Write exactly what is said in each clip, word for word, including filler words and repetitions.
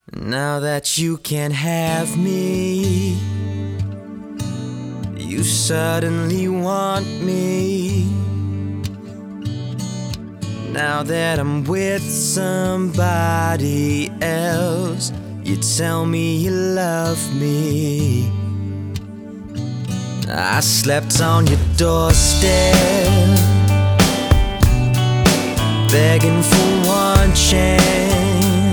Now that you can't have me, you suddenly want me. Now that I'm with somebody else, you tell me you love me. I slept on your doorstep, begging for one chance.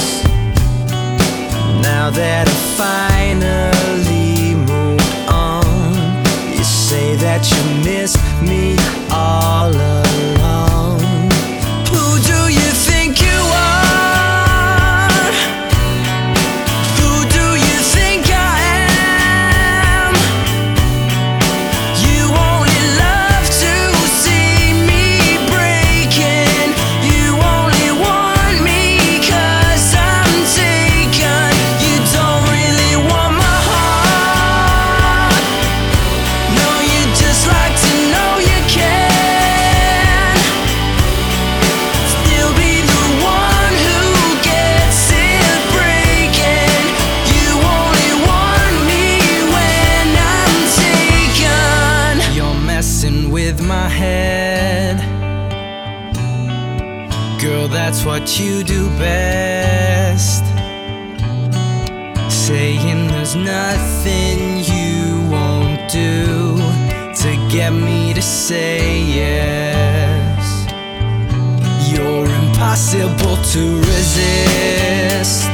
Now that I finally moved on, you say that you miss me all along. Who do you think you are? Who do you think I am? You only love to see me breaking. You only want me 'cause I'm taken. You don't really want my heart. No, you just like to know you can still be the one who gets it breaking. You only want me when I'm taken. You're messing with my head, girl, that's what you do best. Saying there's nothing you won't do to get me to say yes. You're impossible to resist,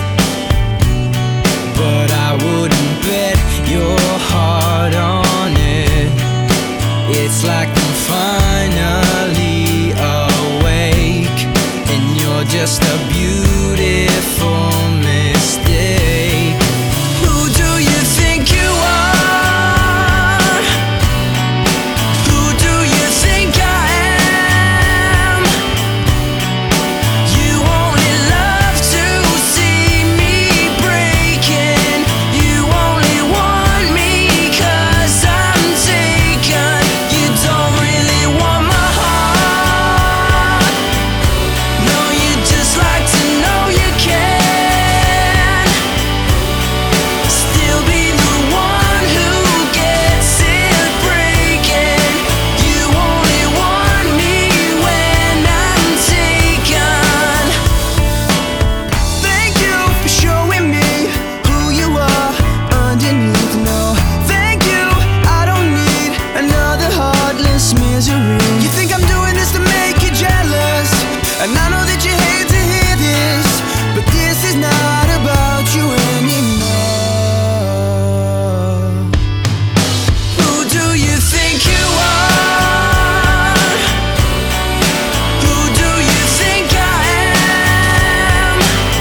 but I wouldn't bet your heart on it. It's like I'm finally awake, and you're just a beautiful mistake. Who do you think you are? Who do you think I am? You only love to see me breaking. You only want me 'cause I'm taken. You don't really want my heart. No, you just like to know you can still be the one who gets it breaking. You only want me when I'm taken. Thank you for showing me who you are underneath. No, thank you, I don't need another heartless misery. You think I'm doing this to make you jealous, and I know that you hate to hear this, but this is not about you anymore. Who do you think you are? Who do you think I am?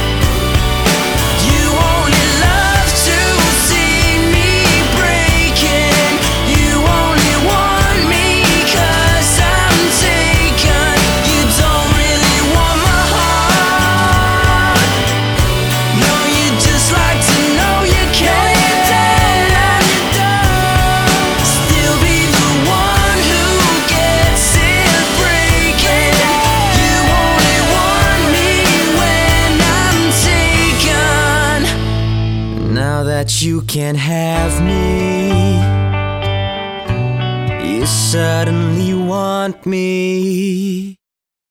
You only love to see me breaking. You only want me 'cause I'm taken. You don't really want my heart. No, you just like to know you can still be the one who gets it breaking. You only want me when I'm taken. Now that you can't have me, you suddenly want me.